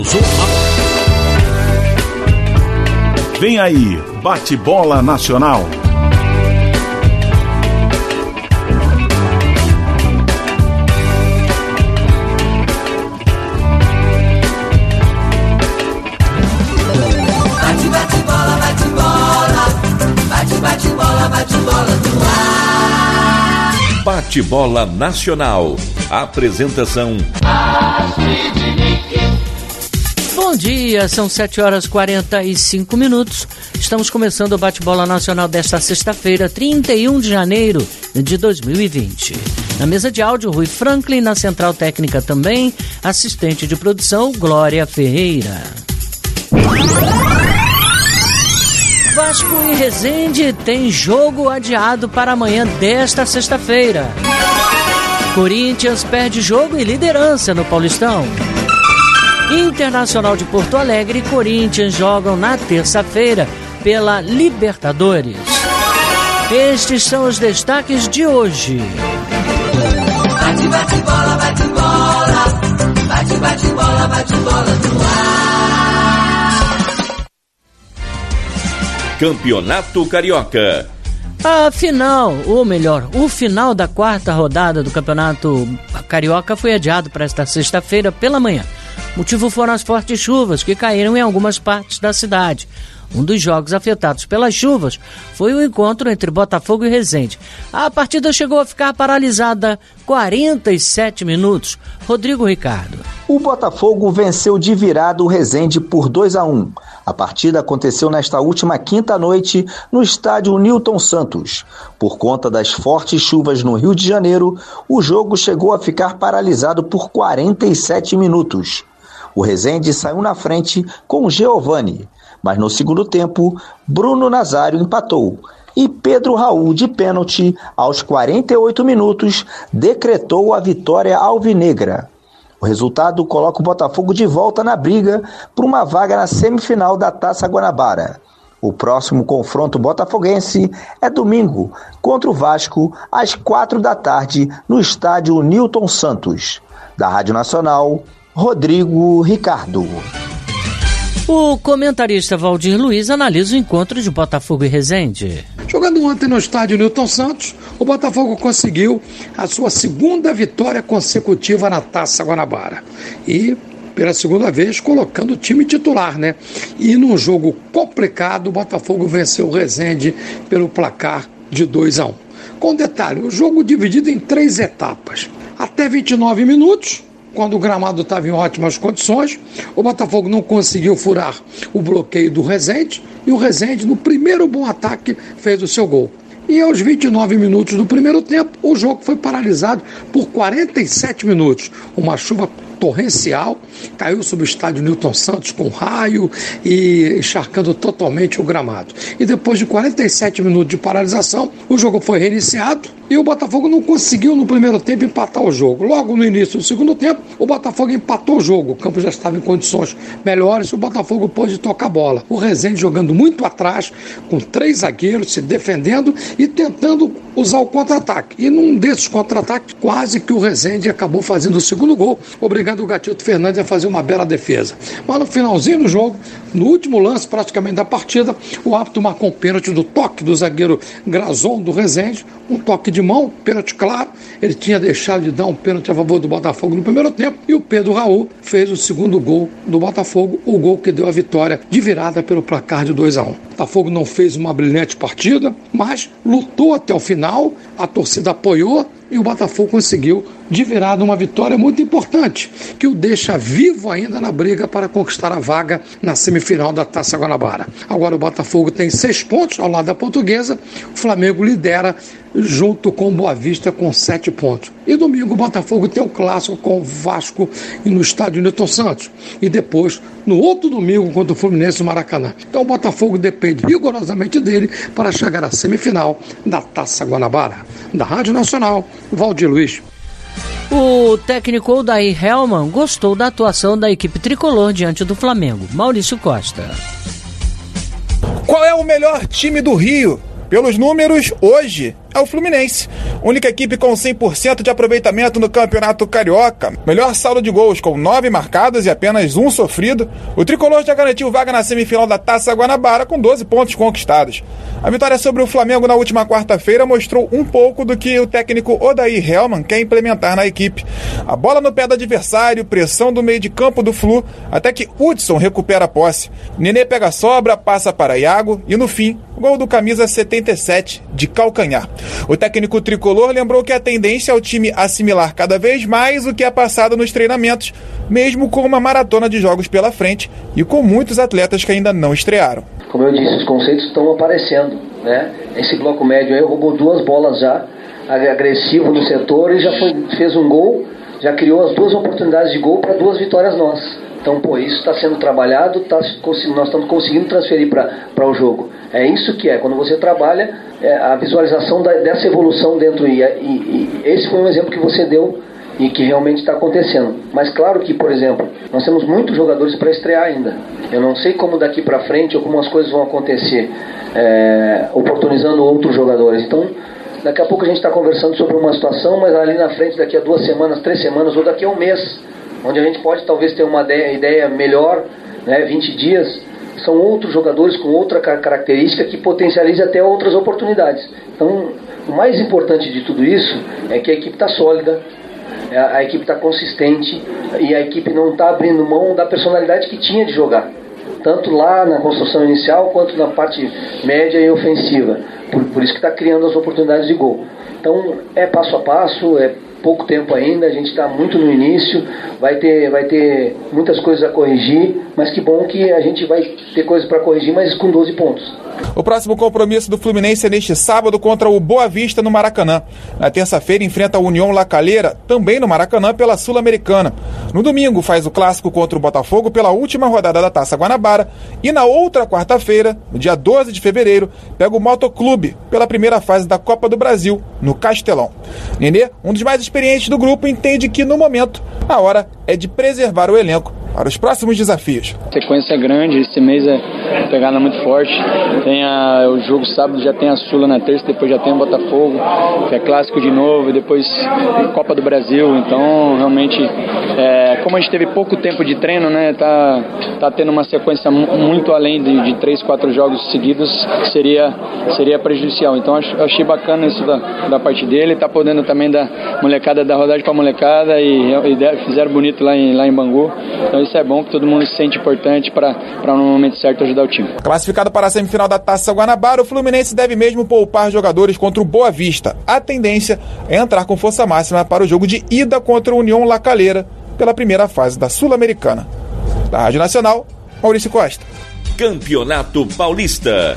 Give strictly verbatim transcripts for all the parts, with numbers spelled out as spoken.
Vem aí, bate-bola nacional. Bate, bate, bola, bate, bola. Bate, bate, bola, bate, bola no ar. Bate-bola nacional. Apresentação. Bom dia, são sete horas e quarenta e cinco minutos. Estamos começando o Bate-Bola Nacional desta sexta-feira, trinta e um de janeiro de dois mil e vinte. Na mesa de áudio, Rui Franklin, na central técnica também, assistente de produção, Glória Ferreira. Vasco e Resende tem jogo adiado para amanhã desta sexta-feira. Corinthians perde jogo e liderança no Paulistão. Internacional de Porto Alegre e Corinthians jogam na terça-feira pela Libertadores. Estes são os destaques de hoje. Bate, bate, bola, bate, bola. Bate, bate, bola, bate, bola no ar. Campeonato Carioca. A final, ou melhor, o final da quarta rodada do Campeonato Carioca foi adiado para esta sexta-feira pela manhã. O motivo foram as fortes chuvas que caíram em algumas partes da cidade. Um dos jogos afetados pelas chuvas foi o encontro entre Botafogo e Resende. A partida chegou a ficar paralisada quarenta e sete minutos. Rodrigo Ricardo. O Botafogo venceu de virada o Resende por dois a um. A partida aconteceu nesta última quinta-noite no estádio Newton Santos. Por conta das fortes chuvas no Rio de Janeiro, o jogo chegou a ficar paralisado por quarenta e sete minutos. O Resende saiu na frente com Giovani, mas no segundo tempo, Bruno Nazário empatou e Pedro Raul, de pênalti, aos quarenta e oito minutos, decretou a vitória alvinegra. O resultado coloca o Botafogo de volta na briga por uma vaga na semifinal da Taça Guanabara. O próximo confronto botafoguense é domingo, contra o Vasco, às quatro da tarde, no estádio Newton Santos. Da Rádio Nacional, Rodrigo Ricardo. O comentarista Valdir Luiz analisa o encontro de Botafogo e Resende. Jogando ontem no estádio Newton Santos, o Botafogo conseguiu a sua segunda vitória consecutiva na Taça Guanabara. E, pela segunda vez, colocando o time titular, né? E num jogo complicado, o Botafogo venceu o Resende pelo placar de dois a um. Com detalhe, o jogo dividido em três etapas. Até vinte e nove minutos, quando o gramado estava em ótimas condições, o Botafogo não conseguiu furar o bloqueio do Resende e o Resende, no primeiro bom ataque, fez o seu gol. E aos vinte e nove minutos do primeiro tempo, o jogo foi paralisado por quarenta e sete minutos. Uma chuva torrencial caiu sobre o estádio Newton Santos com raio e encharcando totalmente o gramado. E depois de quarenta e sete minutos de paralisação, o jogo foi reiniciado e o Botafogo não conseguiu no primeiro tempo empatar o jogo. Logo no início do segundo tempo, o Botafogo empatou o jogo. O campo já estava em condições melhores e o Botafogo pôde tocar a bola. O Resende jogando muito atrás, com três zagueiros se defendendo e tentando usar o contra-ataque. E num desses contra-ataques, quase que o Resende acabou fazendo o segundo gol, obrigando o Gatito Fernandes a fazer uma bela defesa. Mas no finalzinho do jogo, no último lance praticamente da partida, o árbitro marcou um pênalti do toque do zagueiro Grazon do Resende, um toque de mão, pênalti claro. Ele tinha deixado de dar um pênalti a favor do Botafogo no primeiro tempo e o Pedro Raul fez o segundo gol do Botafogo, o gol que deu a vitória de virada pelo placar de dois a um. O Botafogo não fez uma brilhante partida, mas lutou até o final, a torcida apoiou e o Botafogo conseguiu de virada uma vitória muito importante, que o deixa vivo ainda na briga para conquistar a vaga na semifinal da Taça Guanabara. Agora o Botafogo tem seis pontos ao lado da Portuguesa, o Flamengo lidera junto com o Boa Vista com sete pontos. E domingo o Botafogo tem um clássico com o Vasco no estádio Newton Santos. E depois, no outro domingo, contra o Fluminense no Maracanã. Então o Botafogo depende rigorosamente dele para chegar à semifinal da Taça Guanabara. Da Rádio Nacional, Valdir Luiz. O técnico Odair Hellmann gostou da atuação da equipe tricolor diante do Flamengo. Maurício Costa. Qual é o melhor time do Rio? Pelos números, hoje, é o Fluminense, única equipe com cem por cento de aproveitamento no Campeonato Carioca. Melhor saldo de gols com nove marcados e apenas um sofrido. O tricolor já garantiu vaga na semifinal da Taça Guanabara com doze pontos conquistados. A vitória sobre o Flamengo na última quarta-feira mostrou um pouco do que o técnico Odair Hellmann quer implementar na equipe. A bola no pé do adversário, pressão do meio de campo do Flu, até que Hudson recupera a posse. Nenê pega a sobra, passa para Iago e no fim, gol do camisa setenta e sete de calcanhar. O técnico tricolor lembrou que a tendência é o time assimilar cada vez mais o que é passado nos treinamentos, mesmo com uma maratona de jogos pela frente e com muitos atletas que ainda não estrearam. Como eu disse, os conceitos estão aparecendo, né? Esse bloco médio aí roubou duas bolas já, agressivo no setor e já foi, fez um gol, já criou as duas oportunidades de gol para duas vitórias nossas. Então, pô, isso está sendo trabalhado, tá, nós estamos conseguindo transferir para o jogo. É isso que é, quando você trabalha é, a visualização da, dessa evolução dentro, e, e, e esse foi um exemplo que você deu e que realmente está acontecendo. Mas claro que, por exemplo, nós temos muitos jogadores para estrear ainda. Eu não sei como daqui para frente ou como as coisas vão acontecer, é, oportunizando outros jogadores. Então, daqui a pouco a gente está conversando sobre uma situação, mas ali na frente, daqui a duas semanas, três semanas ou daqui a um mês, onde a gente pode talvez ter uma ideia melhor, né, vinte dias, são outros jogadores com outra característica que potencializa até outras oportunidades. Então, o mais importante de tudo isso é que a equipe está sólida, a equipe está consistente e a equipe não está abrindo mão da personalidade que tinha de jogar, tanto lá na construção inicial quanto na parte média e ofensiva. Por, por isso que está criando as oportunidades de gol. Então, é passo a passo, é pouco tempo ainda, a gente está muito no início, vai ter, vai ter muitas coisas a corrigir, mas que bom que a gente vai ter coisas para corrigir, mas com doze pontos. O próximo compromisso do Fluminense é neste sábado contra o Boa Vista no Maracanã. Na terça-feira enfrenta a União La Calera, também no Maracanã, pela Sul-Americana. No domingo faz o clássico contra o Botafogo pela última rodada da Taça Guanabara e na outra quarta-feira, no dia doze de fevereiro, pega o Motoclube pela primeira fase da Copa do Brasil, no Castelão. Nenê, um dos mais experientes do grupo, entende que no momento a hora é de preservar o elenco para os próximos desafios. A sequência é grande, esse mês é pegada muito forte. Tem a, o jogo sábado, já tem a Sula na terça, depois já tem o Botafogo, que é clássico de novo, e depois Copa do Brasil. Então, realmente, é, como a gente teve pouco tempo de treino, né, tá, tá tendo uma sequência muito além de, de três, quatro jogos seguidos, seria, seria prejudicial. Então, eu achei bacana isso da, da parte dele, tá podendo também dar molecada, da rodagem para molecada, e, e fizeram bonito lá em, lá em Bangu. Então, isso é bom, que todo mundo se sente importante para no momento certo ajudar o time. Classificado para a semifinal da Taça Guanabara, o Fluminense deve mesmo poupar jogadores contra o Boa Vista. A tendência é entrar com força máxima para o jogo de ida contra o União La Calera pela primeira fase da Sul-Americana. Da Rádio Nacional, Maurício Costa. Campeonato Paulista.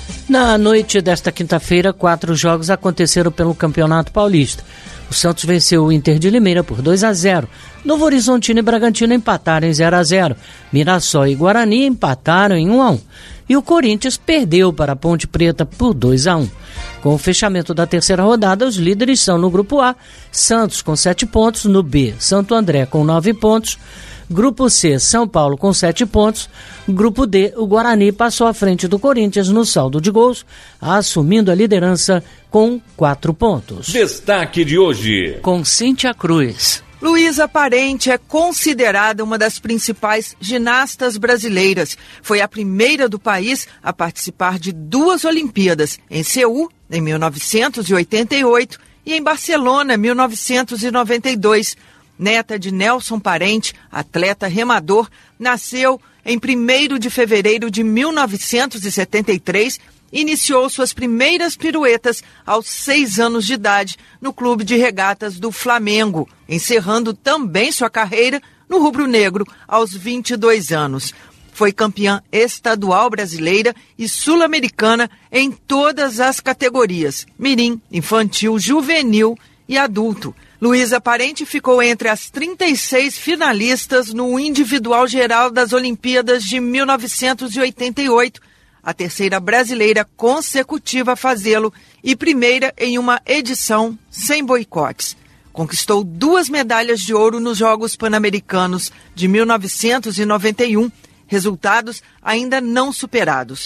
Na noite desta quinta-feira, quatro jogos aconteceram pelo Campeonato Paulista. O Santos venceu o Inter de Limeira por dois a zero. Novo Horizontino e Bragantino empataram em zero a zero. Mirassol e Guarani empataram em um a um. E o Corinthians perdeu para a Ponte Preta por dois a um. Com o fechamento da terceira rodada, os líderes são no Grupo A, Santos com sete pontos, no B, Santo André com nove pontos, Grupo C, São Paulo com sete pontos, Grupo D, o Guarani passou à frente do Corinthians no saldo de gols, assumindo a liderança com quatro pontos. Destaque de hoje. Com Cíntia Cruz. Luísa Parente é considerada uma das principais ginastas brasileiras. Foi a primeira do país a participar de duas Olimpíadas, em Seul, em mil novecentos e oitenta e oito, e em Barcelona, em mil novecentos e noventa e dois. Neta de Nelson Parente, atleta remador, nasceu em primeiro de fevereiro de mil novecentos e setenta e três, iniciou suas primeiras piruetas aos seis anos de idade no Clube de Regatas do Flamengo, encerrando também sua carreira no rubro-negro aos vinte e dois anos. Foi campeã estadual brasileira e sul-americana em todas as categorias: mirim, infantil, juvenil e adulto. Luísa Parente ficou entre as trinta e seis finalistas no individual geral das Olimpíadas de mil novecentos e oitenta e oito, a terceira brasileira consecutiva a fazê-lo e primeira em uma edição sem boicotes. Conquistou duas medalhas de ouro nos Jogos Pan-Americanos de mil novecentos e noventa e um, resultados ainda não superados.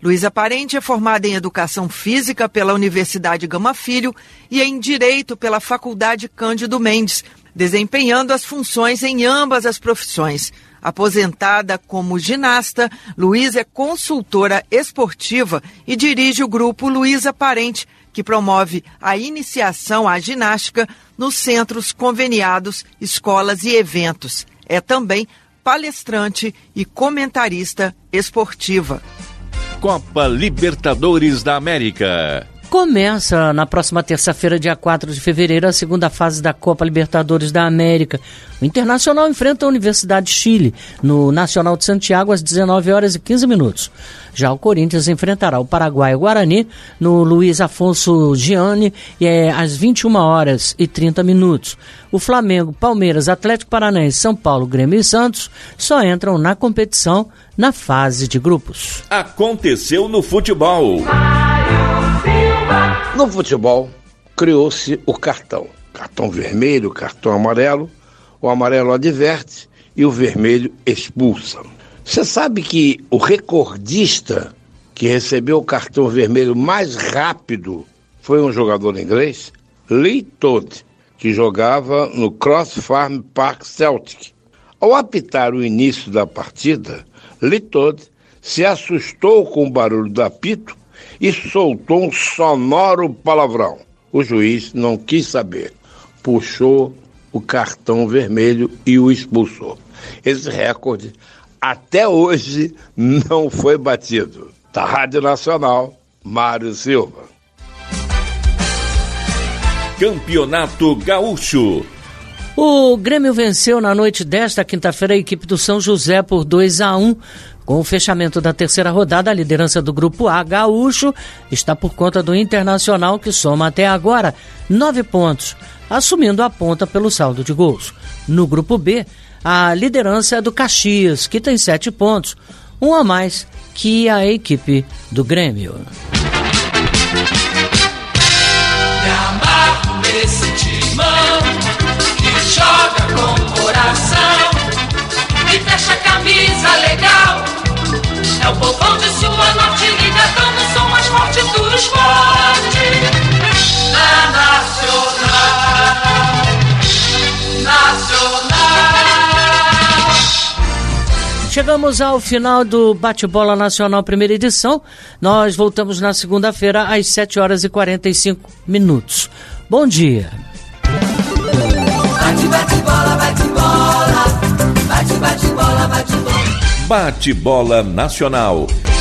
Luísa Parente é formada em Educação Física pela Universidade Gama Filho e em Direito pela Faculdade Cândido Mendes, desempenhando as funções em ambas as profissões. Aposentada como ginasta, Luísa é consultora esportiva e dirige o grupo Luísa Parente, que promove a iniciação à ginástica nos centros conveniados, escolas e eventos. É também palestrante e comentarista esportiva. Copa Libertadores da América. Começa na próxima terça-feira, dia quatro de fevereiro, a segunda fase da Copa Libertadores da América. O Internacional enfrenta a Universidade de Chile, no Nacional de Santiago, às dezenove horas e quinze minutos. Já o Corinthians enfrentará o Paraguai Guarani, no Luiz Afonso Gianni, é, às vinte e uma horas e trinta minutos. O Flamengo, Palmeiras, Atlético Paranaense, São Paulo, Grêmio e Santos só entram na competição na fase de grupos. Aconteceu no futebol. No futebol, criou-se o cartão. Cartão vermelho, cartão amarelo. O amarelo adverte e o vermelho expulsa. Você sabe que o recordista que recebeu o cartão vermelho mais rápido foi um jogador inglês? Lee Todd, que jogava no Cross Farm Park Celtic. Ao apitar o início da partida, Lee Todd se assustou com o barulho do apito e soltou um sonoro palavrão. O juiz não quis saber, puxou o cartão vermelho e o expulsou. Esse recorde até hoje não foi batido. Da Rádio Nacional, Mário Silva. Campeonato Gaúcho. O Grêmio venceu na noite desta quinta-feira a equipe do São José por dois a um. Com o fechamento da terceira rodada, a liderança do Grupo A Gaúcho está por conta do Internacional, que soma até agora nove pontos, assumindo a ponta pelo saldo de gols. No Grupo B, a liderança é do Caxias, que tem sete pontos, um a mais que a equipe do Grêmio. Me amarro nesse timão que joga com coração e fecha a camisa legal. É o povão de sua norte ligadão no som mais forte do esporte. Na Nacional, Nacional. Chegamos ao final do Bate-Bola Nacional Primeira Edição. Nós voltamos na segunda-feira às sete horas e quarenta e cinco minutos. Bom dia. Bate, bate, bola, bate, bola. Bate, bate, bola, bate, bola. Bate-Bola Nacional.